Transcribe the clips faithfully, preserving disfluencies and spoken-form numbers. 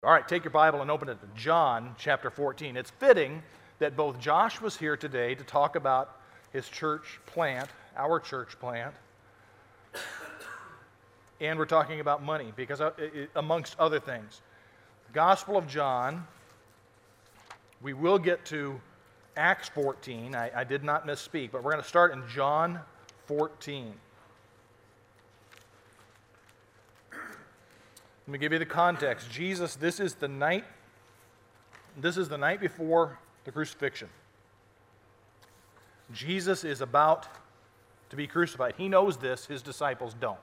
All right, take your Bible and open it to John chapter fourteen. It's fitting that both Josh was here today to talk about his church plant, our church plant, and we're talking about money, because uh, it, amongst other things. The Gospel of John, we will get to Acts fourteen. I, I did not misspeak, but we're going to start in John fourteen. Let me give you the context. Jesus, this is the night, this is the night before the crucifixion. Jesus is about to be crucified. He knows this, his disciples don't.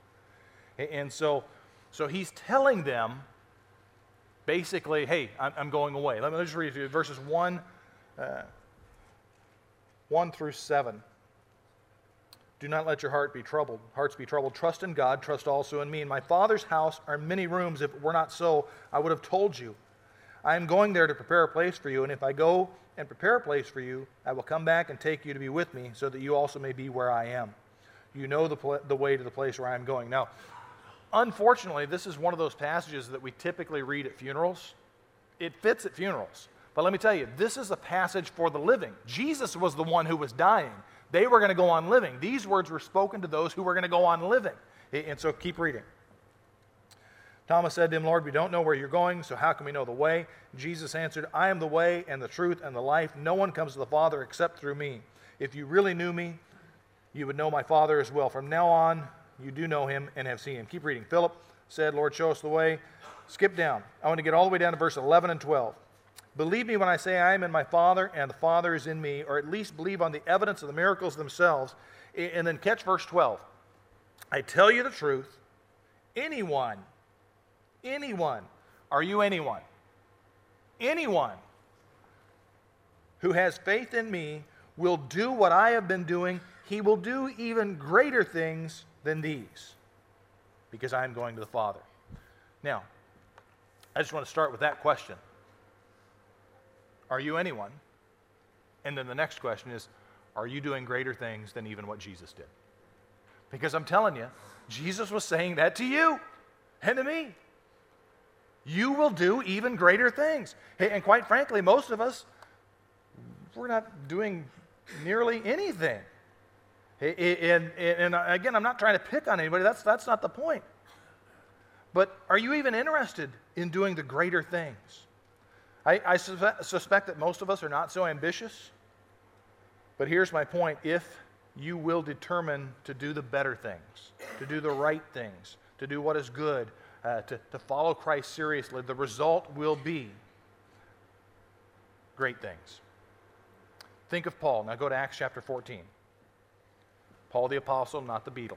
And so, so he's telling them, basically, hey, I'm, I'm going away. Let me just read you verses one, uh, one through seven. Do not let your heart be troubled. Hearts be troubled. Trust in God. Trust also in me. In my Father's house are many rooms. If it were not so, I would have told you. I am going there to prepare a place for you. And if I go and prepare a place for you, I will come back and take you to be with me, so that you also may be where I am. You know the, pl- the way to the place where I am going. Now, unfortunately, this is one of those passages that we typically read at funerals. It fits at funerals. But let me tell you, this is a passage for the living. Jesus was the one who was dying. They were going to go on living. These words were spoken to those who were going to go on living. And so keep reading. Thomas said to him, Lord, we don't know where you're going, so how can we know the way? Jesus answered, I am the way and the truth and the life. No one comes to the Father except through me. If you really knew me, you would know my Father as well. From now on, you do know him and have seen him. Keep reading. Philip said, Lord, show us the way. Skip down. I want to get all the way down to verse eleven and twelve. Believe me when I say I am in my Father and the Father is in me, or at least believe on the evidence of the miracles themselves. And then catch verse twelve. I tell you the truth, anyone, anyone, are you anyone? Anyone who has faith in me will do what I have been doing. He will do even greater things than these, because I am going to the Father. Now, I just want to start with that question. Are you anyone? And then the next question is, are you doing greater things than even what Jesus did? Because I'm telling you, Jesus was saying that to you and to me. You will do even greater things. Hey, and quite frankly, most of us, we're not doing nearly anything. Hey, and, and, and again, I'm not trying to pick on anybody. That's, that's not the point. But are you even interested in doing the greater things? I, I suspect that most of us are not so ambitious, but here's my point. If you will determine to do the better things, to do the right things, to do what is good, uh, to, to follow Christ seriously, the result will be great things. Think of Paul. Now go to Acts chapter fourteen. Paul the Apostle, not the Beatle.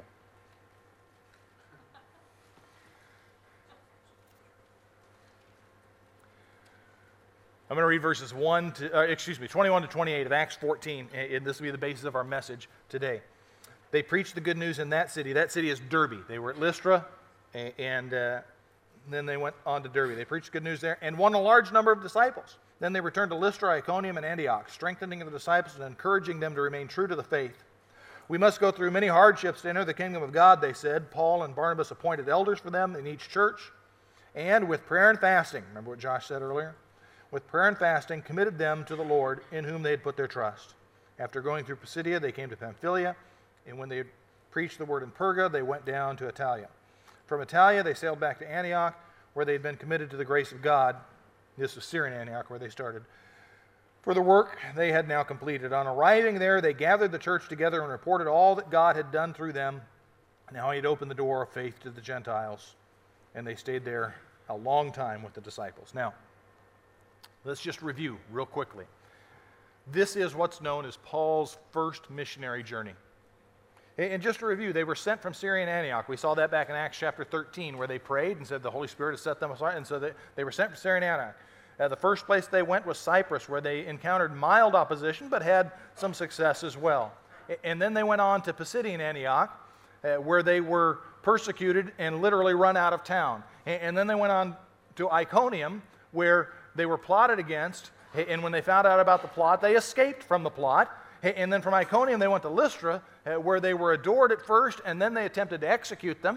I'm going to read verses one to, uh, excuse me, twenty-one to twenty-eight of Acts fourteen, and this will be the basis of our message today. They preached the good news in that city. That city is Derbe. They were at Lystra, and uh, then they went on to Derbe. They preached good news there and won a large number of disciples. Then they returned to Lystra, Iconium, and Antioch, strengthening the disciples and encouraging them to remain true to the faith. We must go through many hardships to enter the kingdom of God, they said. Paul and Barnabas appointed elders for them in each church, and with prayer and fasting, remember what Josh said earlier? With prayer and fasting, committed them to the Lord, in whom they had put their trust. After going through Pisidia, they came to Pamphylia, and when they had preached the word in Perga, they went down to Attalia. From Attalia, they sailed back to Antioch, where they had been committed to the grace of God. This was Syrian Antioch, where they started. For the work they had now completed. On arriving there, they gathered the church together and reported all that God had done through them, and how he had opened the door of faith to the Gentiles. And they stayed there a long time with the disciples. Now, let's just review real quickly. This is what's known as Paul's first missionary journey. And just to review, they were sent from Syrian Antioch. We saw that back in Acts chapter thirteen, where they prayed and said the Holy Spirit has set them aside. And so they, they were sent from Syrian Antioch. Uh, the first place they went was Cyprus, where they encountered mild opposition, but had some success as well. And then they went on to Pisidian Antioch, uh, where they were persecuted and literally run out of town. And, and then they went on to Iconium, where they were plotted against, and when they found out about the plot, they escaped from the plot. And then from Iconium, they went to Lystra, where they were adored at first, and then they attempted to execute them.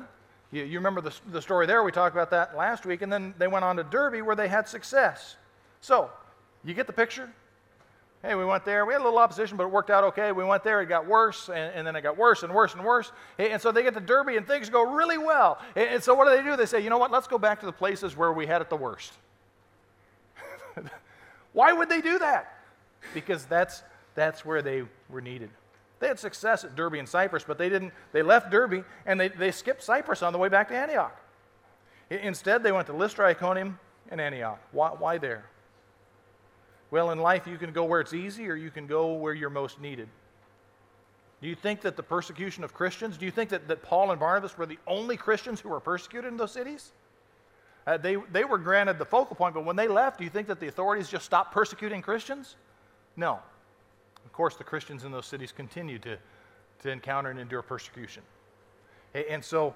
You, you remember the, the story there, we talked about that last week, and then they went on to Derbe where they had success. So, you get the picture? Hey, we went there, we had a little opposition, but it worked out okay. We went there, it got worse, and, and then it got worse and worse and worse. And so they get to Derbe and things go really well. And, and so what do they do? They say, you know what, let's go back to the places where we had it the worst. Why would they do that? Because that's, that's where they were needed. They had success at Derbe and Cyprus, but they didn't. They left Derbe and they, they skipped Cyprus on the way back to Antioch. I, instead, they went to Lystra, Iconium, and Antioch. Why, why there? Well, in life, you can go where it's easy or you can go where you're most needed. Do you think that the persecution of Christians, do you think that, that Paul and Barnabas were the only Christians who were persecuted in those cities? Uh, they, they were granted the focal point, but when they left, do you think that the authorities just stopped persecuting Christians? No. Of course, the Christians in those cities continued to, to encounter and endure persecution. And so,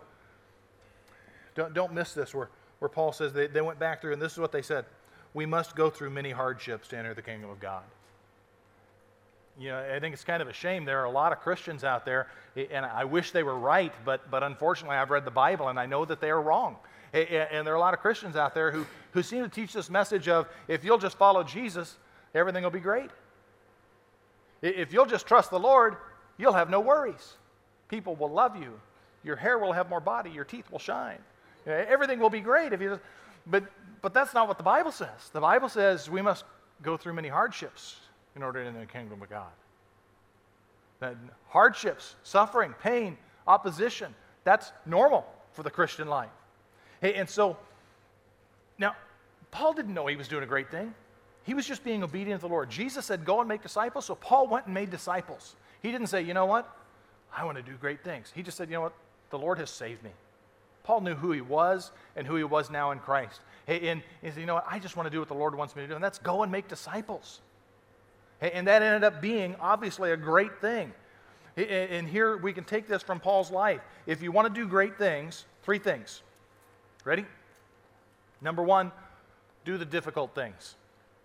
don't, don't miss this, where, where Paul says they, they went back through, and this is what they said: we must go through many hardships to enter the kingdom of God. You know, I think it's kind of a shame. There are a lot of Christians out there, and I wish they were right, but, but unfortunately I've read the Bible, and I know that they are wrong. And there are a lot of Christians out there who, who seem to teach this message of, if you'll just follow Jesus, everything will be great. If you'll just trust the Lord, you'll have no worries. People will love you. Your hair will have more body. Your teeth will shine. Everything will be great if you just, but, but that's not what the Bible says. The Bible says we must go through many hardships in order to enter the kingdom of God. That hardships, suffering, pain, opposition, that's normal for the Christian life. Hey, and so, now, Paul didn't know he was doing a great thing. He was just being obedient to the Lord. Jesus said, go and make disciples, so Paul went and made disciples. He didn't say, you know what, I want to do great things. He just said, you know what, the Lord has saved me. Paul knew who he was and who he was now in Christ. Hey, and he said, you know what, I just want to do what the Lord wants me to do, and that's go and make disciples. Hey, and that ended up being, obviously, a great thing. And here we can take this from Paul's life. If you want to do great things, three things. Ready? Number one, do the difficult things.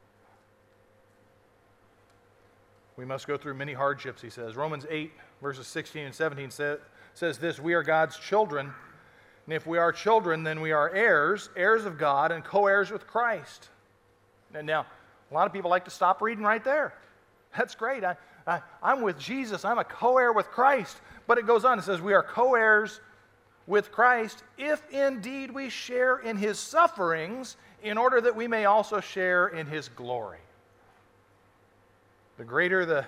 We must go through many hardships, he says. Romans eight, verses sixteen and seventeen say, says this: we are God's children, and if we are children, then we are heirs, heirs of God, and co-heirs with Christ. And now, a lot of people like to stop reading right there. That's great. I, I, I'm with Jesus. I'm a co-heir with Christ. But it goes on. It says we are co-heirs with Christ if indeed we share in his sufferings, in order that we may also share in his glory. The greater the,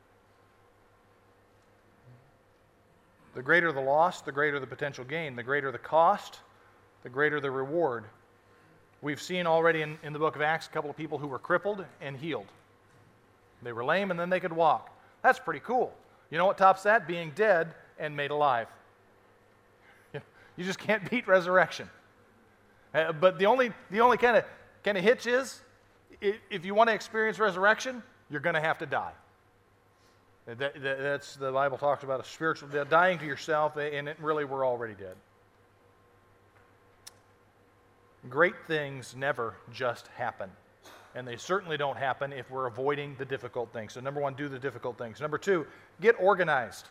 the greater the loss, the greater the potential gain. The greater the cost, the greater the reward. We've seen already in, in the book of Acts a couple of people who were crippled and healed. They were lame and then they could walk. That's pretty cool. You know what tops that? Being dead and made alive. You just can't beat resurrection. Uh, but the only the only kind of kind of hitch is, if you want to experience resurrection, you're going to have to die. That, that, that's the Bible talks about a spiritual death, dying to yourself, and it really we're already dead. Great things never just happen. And they certainly don't happen if we're avoiding the difficult things. So number one, do the difficult things. Number two, get organized.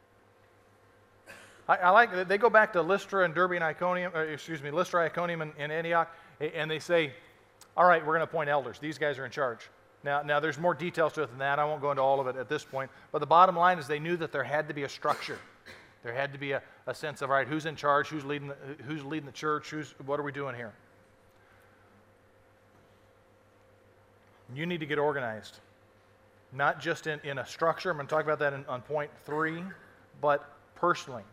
I, I like that they go back to Lystra and Derbe and Iconium, uh, excuse me, Lystra, Iconium, and, and Antioch, and they say, all right, we're going to appoint elders. These guys are in charge. Now, now, there's more details to it than that. I won't go into all of it at this point. But the bottom line is they knew that there had to be a structure. There had to be a, a sense of, all right, who's in charge, who's leading the, who's leading the church, who's, what are we doing here? You need to get organized. Not just in, in a structure. I'm going to talk about that in, on point three, but personally.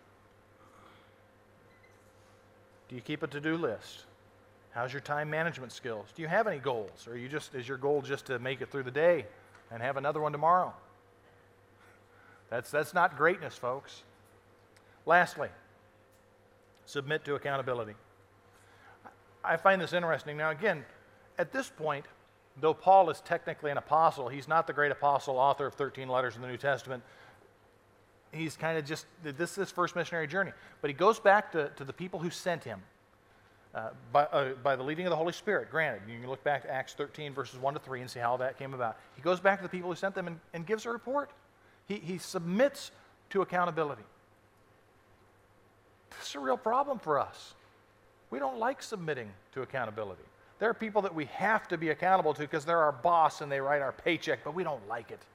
Do you keep a to-do list? How's your time management skills? Do you have any goals? Or are you just, is your goal just to make it through the day and have another one tomorrow? That's, that's not greatness, folks. Lastly, submit to accountability. I find this interesting. Now, again, at this point, though Paul is technically an apostle, he's not the great apostle, author of thirteen letters in the New Testament. He's kind of just, this is his first missionary journey. But he goes back to, to the people who sent him uh, by, uh, by the leading of the Holy Spirit. Granted, you can look back to Acts thirteen, verses one to three, and see how that came about. He goes back to the people who sent them and, and gives a report. He, he submits to accountability. This is a real problem for us. We don't like submitting to accountability. There are people that we have to be accountable to because they're our boss and they write our paycheck, but we don't like it.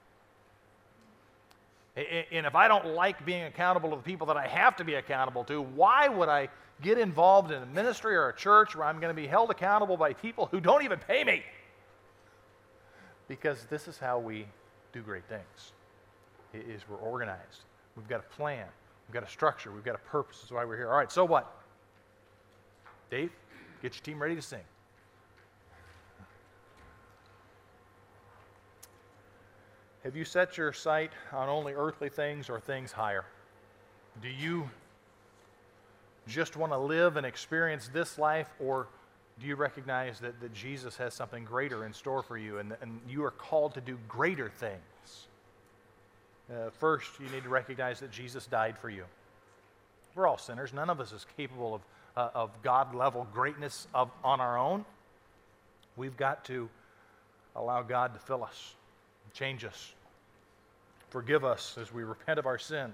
And if I don't like being accountable to the people that I have to be accountable to, why would I get involved in a ministry or a church where I'm going to be held accountable by people who don't even pay me? Because this is how we do great things, is we're organized. We've got a plan. We've got a structure. We've got a purpose. That's why we're here. All right, so what? Dave, get your team ready to sing. Have you set your sight on only earthly things or things higher? Do you just want to live and experience this life, or do you recognize that, that Jesus has something greater in store for you, and, and you are called to do greater things? Uh, first, you need to recognize that Jesus died for you. We're all sinners. None of us is capable of, uh, of God-level greatness of, on our own. We've got to allow God to fill us, change us, forgive us as we repent of our sin.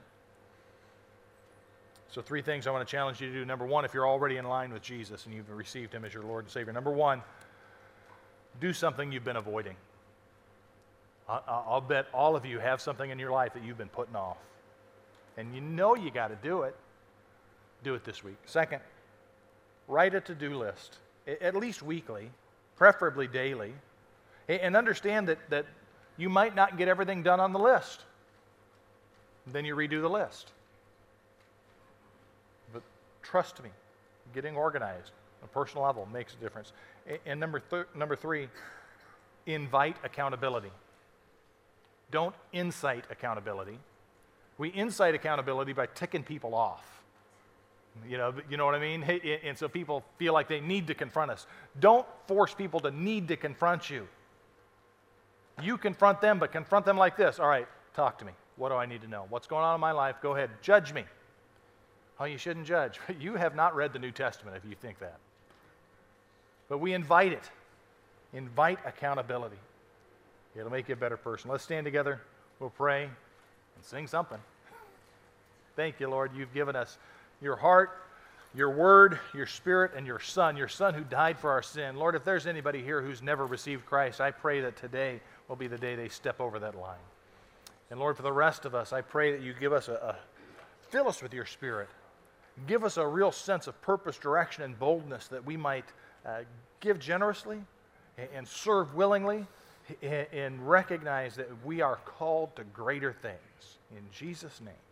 So three things I want to challenge you to do. Number one, if you're already in line with Jesus and you've received him as your Lord and Savior. Number one, do something you've been avoiding. I'll bet all of you have something in your life that you've been putting off. And you know you got to do it. Do it this week. Second, write a to-do list, at least weekly, preferably daily, and understand that, that you might not get everything done on the list. Then you redo the list. But trust me, getting organized on a personal level makes a difference. And number, th- number three, invite accountability. Don't incite accountability. We incite accountability by ticking people off. You know, you know what I mean? And so people feel like they need to confront us. Don't force people to need to confront you. You confront them, but confront them like this. All right, talk to me. What do I need to know? What's going on in my life? Go ahead, judge me. Oh, you shouldn't judge. You have not read the New Testament if you think that. But we invite it. Invite accountability. It'll make you a better person. Let's stand together. We'll pray and sing something. Thank you, Lord. You've given us your heart, your word, your spirit, and your son, your son who died for our sin. Lord, if there's anybody here who's never received Christ, I pray that today will be the day they step over that line. And Lord, for the rest of us, I pray that you give us a, a fill us with your spirit. Give us a real sense of purpose, direction, and boldness that we might uh, give generously and, and serve willingly, and recognize that we are called to greater things. In Jesus' name.